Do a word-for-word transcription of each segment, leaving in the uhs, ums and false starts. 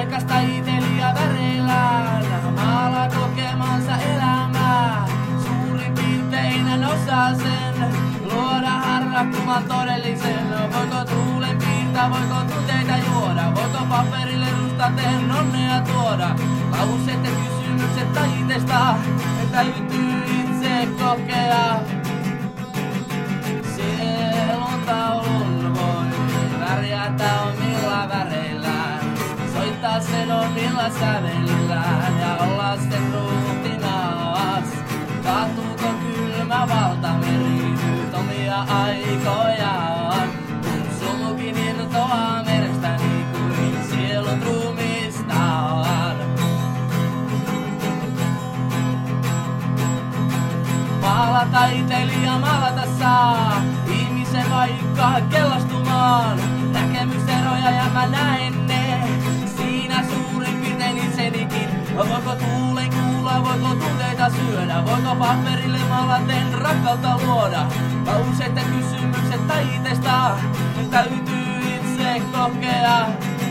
Riekas taiteilija väreillään maalaa kokemansa elämää. Suurin piirtein hän osaa sen luoda harrakkuvan todellisen. Voiko tuulen piirtää, voiko tunteita juoda? Voiko paperille rustaten onnea tuoda? Lauseet ja kysymykset taiteesta täytyy itse kokea. Sielun taulun voi värjätä omilla väreillään. Soittaa sen omilla sävelillään ja olla sen ruhtinaas. Kaatuuko kylmä valtameri nyt omia aikojaan? Kun sumukin irtoaa merestäni kuin sielun ruumistaan. Maala taiteilija maalata saa ihmisen vaikka kellastumaan. Näkemyseroja ja mä näen ne siinä suurin piirtein itsenikin. Voiko tuulen kuulla, voiko tunteita syödä? Voiko paperille maalaten rakkautta luoda? Lauseet ja kysymykset taiteesta täytyy itse kokea.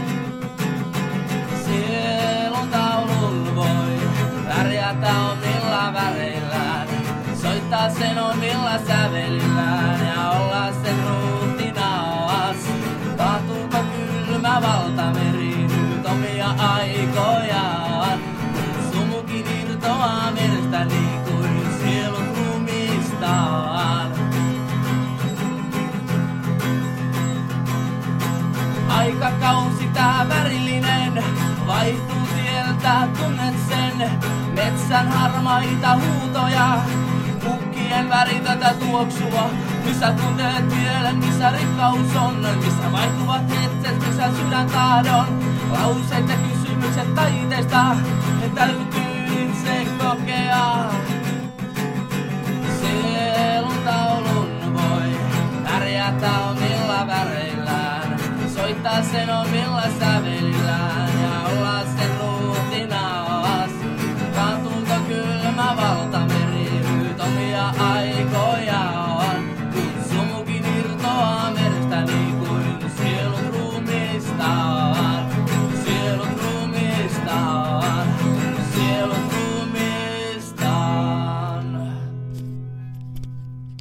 Sielun taulun voi värjätä omilla väreillään. Soittaa sen omilla sävelillään ja olla sen ruhtinaas. Kaatuuko kylmä valtameri nyt omia aikojaan? Kun sumukin irtoaa merestä niin kuin sielun ruumistaan. Aikakausi tää värillinen vaihtuu sieltä, tunnet sen. Metsän harmaita huutoja, pukkien väritätä tuoksua. Missä tunteet mielen, missä rikkaus on, missä vaihtuvat hetket, missä sydän tahdon. Lauseet ja kysymykset taiteesta täytyy itse kokea.